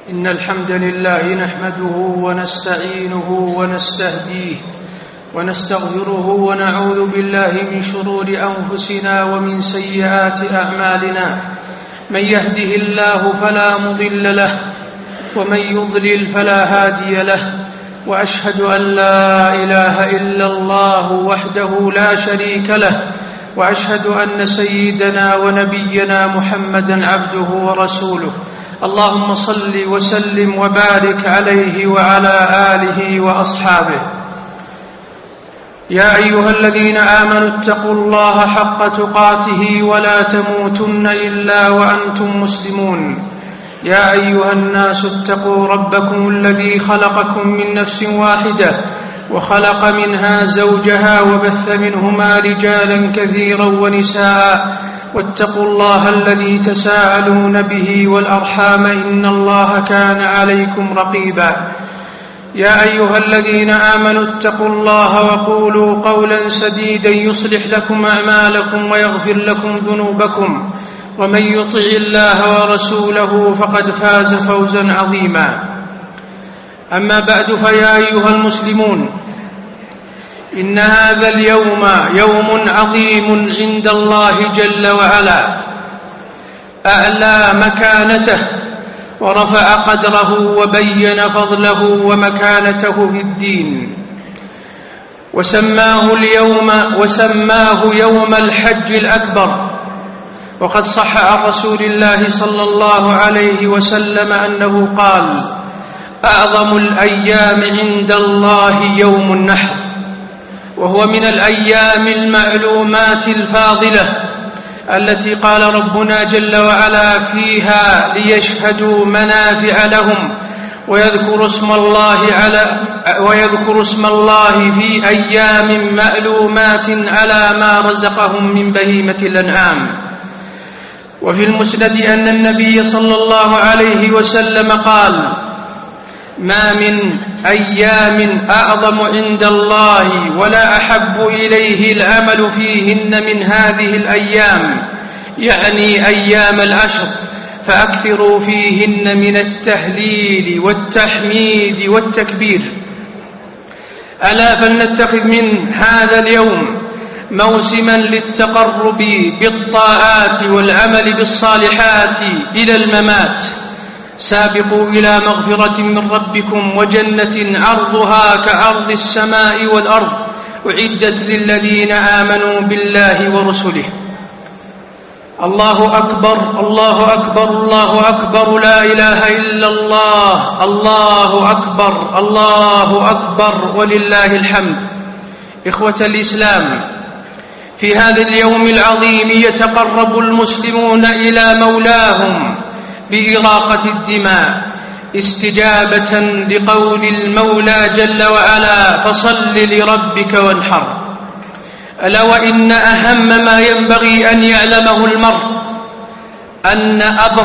إن الحمد لله نحمده ونستعينه ونستهديه ونستغفره ونعوذ بالله من شرور أنفسنا ومن سيئات أعمالنا. من يهده الله فلا مضل له ومن يضلل فلا هادي له، وأشهد أن لا إله إلا الله وحده لا شريك له، وأشهد أن سيدنا ونبينا محمدا عبده ورسوله. اللهم صل وسلم وبارك عليه وعلى آله وأصحابه. يا أيها الذين آمنوا اتقوا الله حق تقاته ولا تموتن إلا وأنتم مسلمون. يا أيها الناس اتقوا ربكم الذي خلقكم من نفس واحدة وخلق منها زوجها وبث منهما رجالا كثيرا ونساء، واتقوا الله الذي تساءلون به والأرحام إن الله كان عليكم رقيبا. يا أيها الذين آمنوا اتقوا الله وقولوا قولا سديدا يصلح لكم أعمالكم ويغفر لكم ذنوبكم، ومن يطع الله ورسوله فقد فاز فوزا عظيما. أما بعد، فيا أيها المسلمون، إن هذا اليوم يوم عظيم عند الله جل وعلا، أعلى مكانته ورفع قدره وبين فضله ومكانته في الدين، وسماه يوم الحج الأكبر. وقد صح عن رسول الله صلى الله عليه وسلم أنه قال: أعظم الأيام عند الله يوم النحر، وهو من الأيام المعلومات الفاضلة التي قال ربنا جل وعلا فيها: ليشهدوا منافع لهم ويذكروا اسم الله في أيام معلومات على ما رزقهم من بهيمة الأنعام. وفي المسند أن النبي صلى الله عليه وسلم قال: ما من أيام أعظم عند الله ولا أحب إليه العمل فيهن من هذه الأيام، يعني أيام العشر، فأكثروا فيهن من التهليل والتحميد والتكبير. ألا فلنتخذ من هذا اليوم موسما للتقرب بالطاعات والعمل بالصالحات إلى الممات. سابقوا إلى مغفرة من ربكم وجنة عرضها كعرض السماء والأرض، أعدت للذين آمنوا بالله ورسله. الله أكبر، الله أكبر، الله أكبر، لا إله إلا الله، الله أكبر، الله أكبر، ولله الحمد. إخوة الإسلام، في هذا اليوم العظيم يتقرب المسلمون إلى مولاهم بإراقة الدماء، استجابة لقول المولى جل وعلا: فصل لربك وانحر. ألا وإن أهم ما ينبغي أن يعلمه المرء أن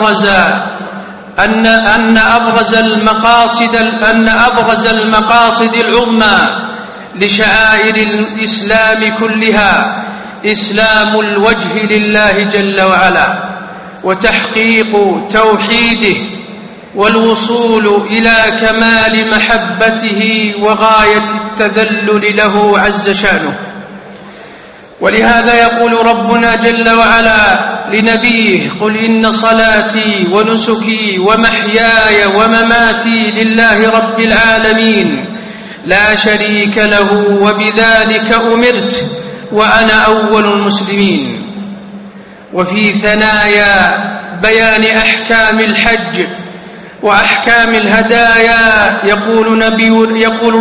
أبرز المقاصد العظمى لشعائر الإسلام كلها إسلام الوجه لله جل وعلا، وتحقيق توحيده، والوصول إلى كمال محبته وغاية التذلل له عز شأنه. ولهذا يقول ربنا جل وعلا لنبيه: قل إن صلاتي ونسكي ومحياي ومماتي لله رب العالمين لا شريك له وبذلك أمرت وأنا أول المسلمين. وفي ثنايا بيان أحكام الحج وأحكام الهدايا يقول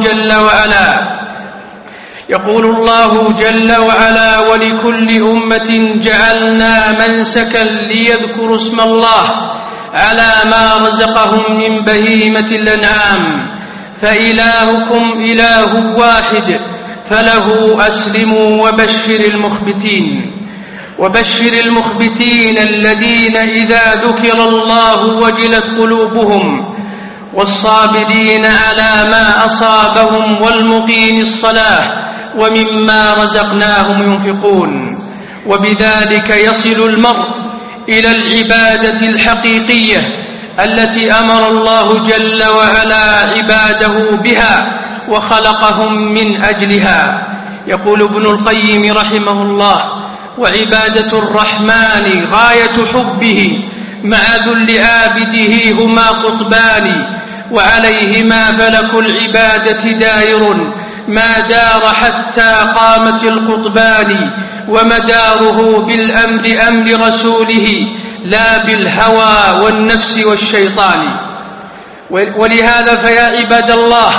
الله جل وعلا: ولكل أمة جعلنا منسكا ليذكروا اسم الله على ما رزقهم من بهيمة الأنعام فإلهكم إله واحد فله أسلموا وبشر المخبتين الذين إذا ذكر الله وجلت قلوبهم، والصابرين على ما أصابهم، والمقيم الصلاة ومما رزقناهم ينفقون. وبذلك يصل المرء إلى العبادة الحقيقية التي أمر الله جل وعلا عباده بها وخلقهم من أجلها. يقول ابن القيم رحمه الله: وعبادة الرحمن غاية حبه مع ذل عابده هما قطبان، وعليهما فلك العبادة دائر ما دار حتى قامت القطبان، ومداره بالأمر أمر رسوله لا بالهوى والنفس والشيطان. ولهذا فيا عباد الله،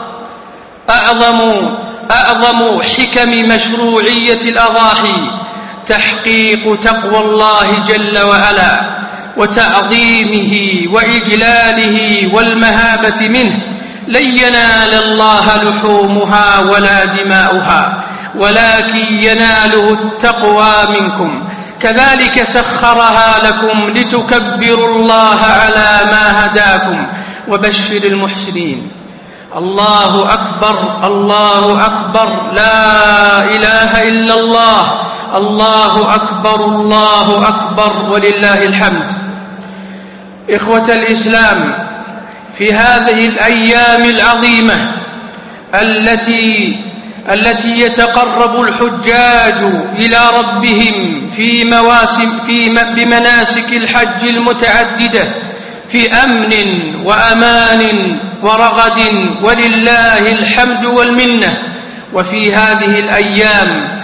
أعظم حكم مشروعية الأضاحي تحقيق تقوى الله جل وعلا وتعظيمه وإجلاله والمهابة منه. لن ينال الله لحومها ولا دماؤها ولكن يناله التقوى منكم. كذلك سخرها لكم لتكبروا الله على ما هداكم وبشر المحسنين. الله أكبر الله أكبر، لا إله إلا الله، الله أكبر الله أكبر ولله الحمد. إخوة الإسلام، في هذه الأيام العظيمة التي يتقرب الحجاج إلى ربهم بمناسك الحج المتعددة في أمن وأمان ورغد ولله الحمد والمنة، وفي هذه الأيام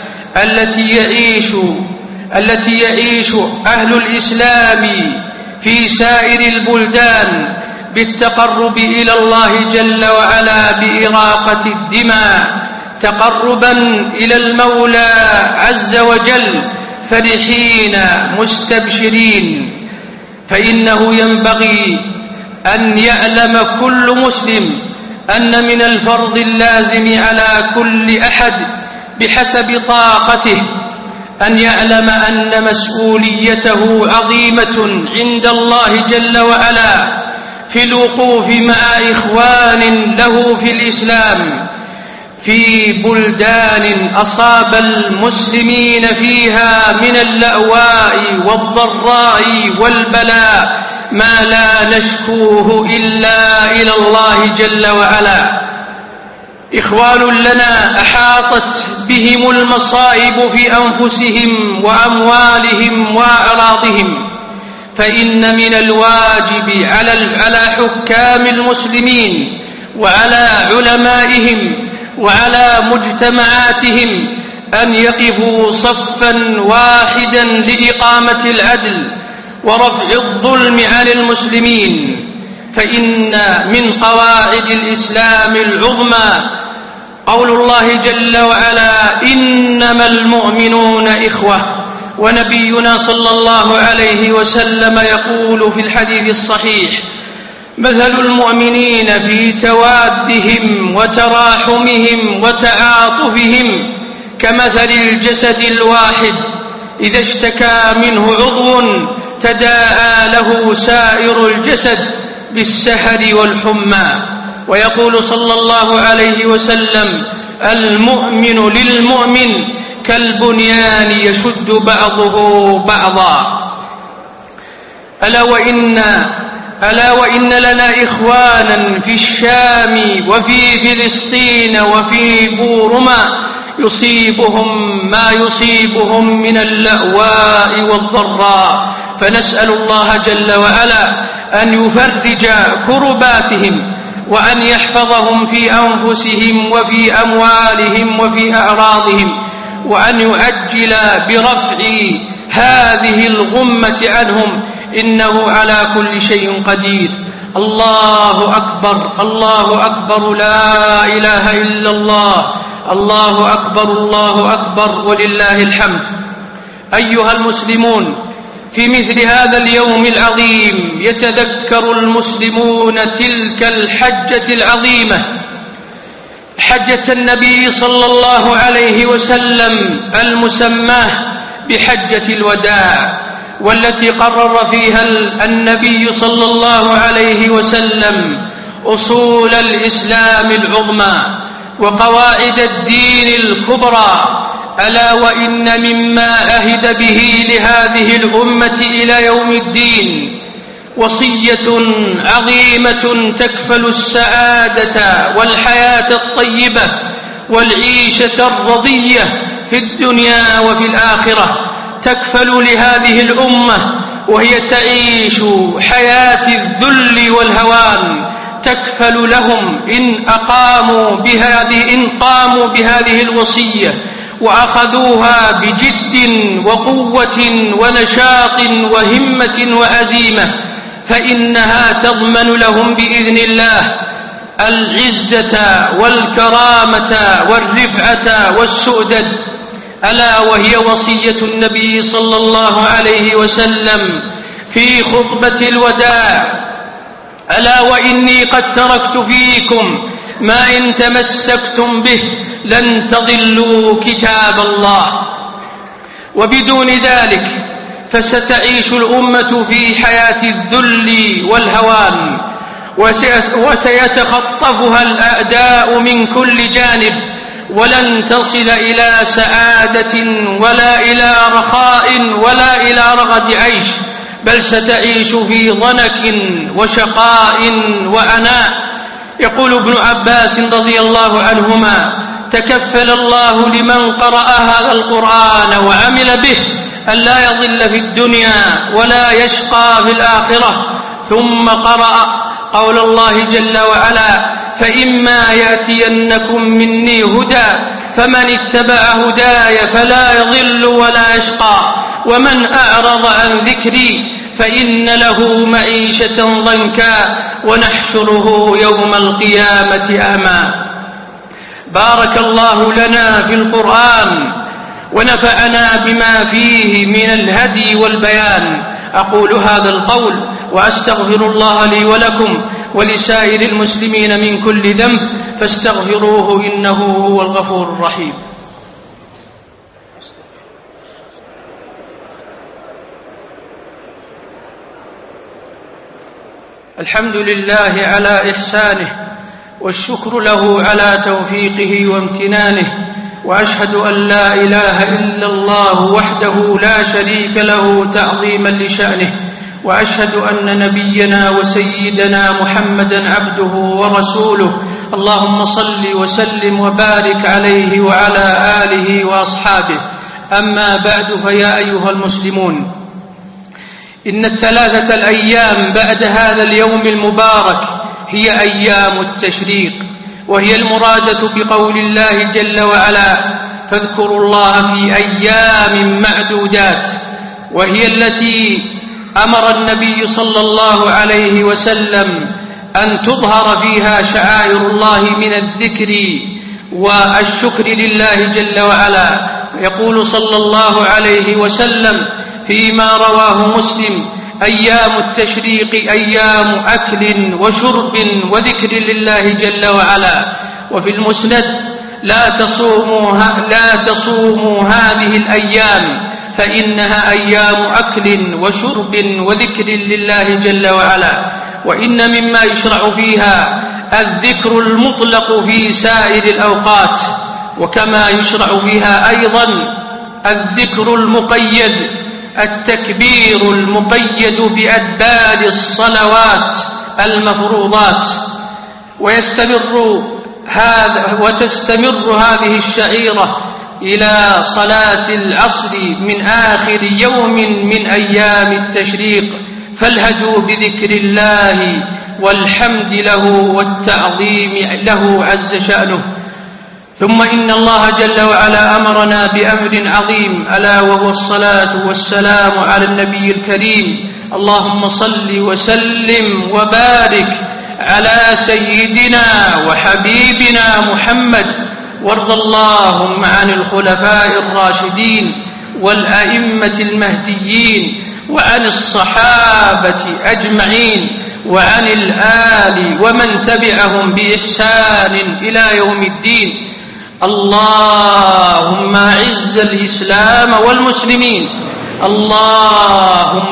التي يعيش أهل الإسلام في سائر البلدان بالتقرب إلى الله جل وعلا بإراقة الدماء تقربا إلى المولى عز وجل، فرحين مستبشرين، فإنه ينبغي أن يعلم كل مسلم أن من الفرض اللازم على كل أحد بحسب طاقته أن يعلم أن مسؤوليته عظيمة عند الله جل وعلا في الوقوف مع إخوان له في الإسلام في بلدان أصاب المسلمين فيها من اللأواء والضراء والبلاء ما لا نشكوه إلا إلى الله جل وعلا. إخوان لنا أحاطت بهم المصائب في أنفسهم وأموالهم وأعراضهم، فإن من الواجب على حكام المسلمين وعلى علمائهم وعلى مجتمعاتهم أن يقفوا صفا واحدا لإقامة العدل ورفع الظلم عن المسلمين، فإن من قواعد الإسلام العظمى قول الله جل وعلا: إنما المؤمنون إخوة. ونبينا صلى الله عليه وسلم يقول في الحديث الصحيح: مثل المؤمنين في توادهم وتراحمهم وتعاطفهم كمثل الجسد الواحد إذا اشتكى منه عضو تداعى له سائر الجسد بالسهر والحمى. ويقول صلى الله عليه وسلم: المؤمن للمؤمن كالبنيان يشد بعضه بعضا. ألا وإن لنا إخوانا في الشام وفي فلسطين وفي بورما يصيبهم ما يصيبهم من اللأواء والضراء، فنسأل الله جل وعلا أن يفرج كرباتهم وأن يحفظهم في أنفسهم وفي أموالهم وفي أعراضهم، وأن يعجل برفع هذه الغمة عنهم، إنه على كل شيء قدير. الله أكبر الله أكبر، لا إله إلا الله، الله أكبر الله أكبر ولله الحمد. أيها المسلمون، في مثل هذا اليوم العظيم يتذكر المسلمون تلك الحجة العظيمة، حجة النبي صلى الله عليه وسلم المسماة بحجة الوداع، والتي قرر فيها النبي صلى الله عليه وسلم أصول الإسلام العظمى وقواعد الدين الكبرى. ألا وإن مما أهد به لهذه الأمة إلى يوم الدين وصية عظيمة تكفل السعادة والحياة الطيبة والعيشة الرضية في الدنيا وفي الآخرة، تكفل لهذه الأمة وهي تعيش حياة الذل والهوان، تكفل لهم إن قاموا بهذه الوصية وأخذوها بجد وقوة ونشاط وهمة وعزيمة، فإنها تضمن لهم بإذن الله العزة والكرامة والرفعة والسؤدد. ألا وهي وصية النبي صلى الله عليه وسلم في خطبة الوداع: ألا وإني قد تركت فيكم ما إن تمسكتم به لن تضلوا كتاب الله. وبدون ذلك فستعيش الأمة في حياة الذل والهوان، وسيتخطفها الأعداء من كل جانب، ولن تصل إلى سعادة ولا إلى رخاء ولا إلى رغد عيش، بل ستعيش في ضنك وشقاء وعناء. يقول ابن عباس رضي الله عنهما: تكفل الله لمن قرأ هذا القرآن وعمل به أن لا يضل في الدنيا ولا يشقى في الآخرة. ثم قرأ قول الله جل وعلا: فإما يأتينكم مني هدى فمن اتبع هداي فلا يضل ولا يشقى ومن أعرض عن ذكري فإن له معيشة ضنكا ونحشره يوم القيامة أعمى. بارك الله لنا في القرآن ونفعنا بما فيه من الهدي والبيان. أقول هذا القول وأستغفر الله لي ولكم ولسائر المسلمين من كل ذنب فاستغفروه إنه هو الغفور الرحيم. الحمد لله على إحسانه والشكر له على توفيقه وامتنانه، وأشهد أن لا إله إلا الله وحده لا شريك له تعظيما لشأنه، وأشهد أن نبينا وسيدنا محمدا عبده ورسوله. اللهم صل وسلم وبارك عليه وعلى آله وأصحابه. أما بعد، فيا أيها المسلمون، إن الثلاثة الأيام بعد هذا اليوم المبارك هي أيام التشريق، وهي المرادة بقول الله جل وعلا: فاذكروا الله في أيام معدودات، وهي التي أمر النبي صلى الله عليه وسلم أن تظهر فيها شعائر الله من الذكر والشكر لله جل وعلا. يقول صلى الله عليه وسلم فيما رواه مسلم: أيام التشريق أيام أكل وشرب وذكر لله جل وعلا. وفي المسند: لا تصوموا هذه الأيام فإنها أيام أكل وشرب وذكر لله جل وعلا. وإن مما يشرع فيها الذكر المطلق في سائر الأوقات، وكما يشرع فيها أيضا الذكر المقيد، التكبير المقيد بأدبار الصلوات المفروضات. وتستمر هذه الشعيرة إلى صلاة العصر من آخر يوم من أيام التشريق، فالهجوا بذكر الله والحمد له والتعظيم له عز شأنه. ثم إن الله جل وعلا أمرنا بأمر عظيم، ألا وهو الصلاة والسلام على النبي الكريم. اللهم صل وسلم وبارك على سيدنا وحبيبنا محمد، وارض اللهم عن الخلفاء الراشدين والأئمة المهديين، وعن الصحابة أجمعين، وعن الآل ومن تبعهم بإحسان إلى يوم الدين. اللهم أعز الإسلام والمسلمين، اللهم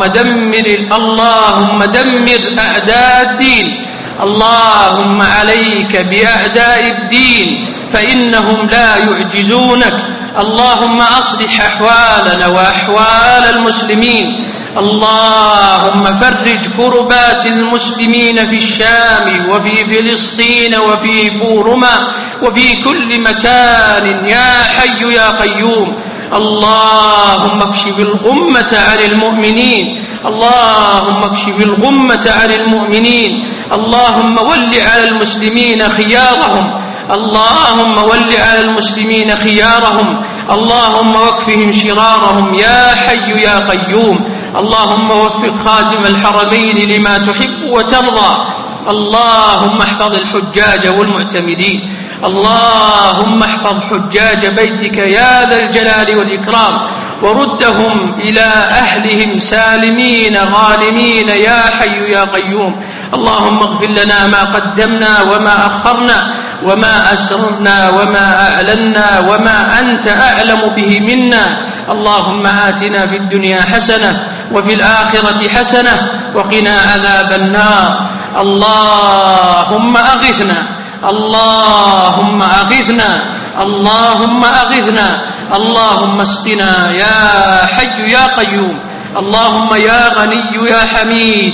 دمر أعداء الدين، اللهم عليك بأعداء الدين فإنهم لا يعجزونك. اللهم أصلح أحوالنا وأحوال المسلمين، اللهم فرج كربات المسلمين في الشام وفي فلسطين وفي بورما وفي كل مكان يا حي يا قيوم. اللهم اكشف الغمة عن المؤمنين، اللهم اكشف الغمة عن المؤمنين. اللهم ول على المسلمين خيارهم، اللهم ول على المسلمين خيارهم، اللهم واكفهم شرارهم يا حي يا قيوم. اللهم وفق خادم الحرمين لما تحب وترضى. اللهم احفظ الحجاج والمعتمرين، اللهم احفظ حجاج بيتك يا ذا الجلال والإكرام، وردهم إلى أهلهم سالمين غانمين يا حي يا قيوم. اللهم اغفر لنا ما قدمنا وما أخرنا وما أسررنا وما أعلنا وما أنت أعلم به منا. اللهم آتنا في الدنيا حسنة وفي الآخرة حسنة وقنا عذاب النار. اللهم أغثنا، اللهم أغثنا، اللهم أغثنا، اللهم اسقنا يا حي يا قيوم. اللهم يا غني يا حميد،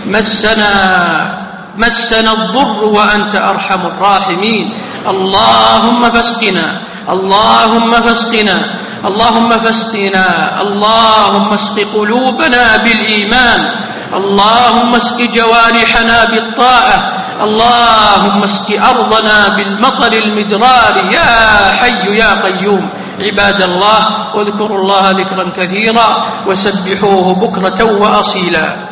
مسنا الضر وأنت أرحم الراحمين. اللهم فاسقنا، اللهم فاسقنا، اللهم فاسقنا. اللهم اسق قلوبنا بالإيمان، اللهم اسق جوارحنا بالطاعة، اللهم اسق أرضنا بالمطر المدرار يا حي يا قيوم. عباد الله، واذكروا الله ذكرا كثيرا وسبحوه بكرة وأصيلا.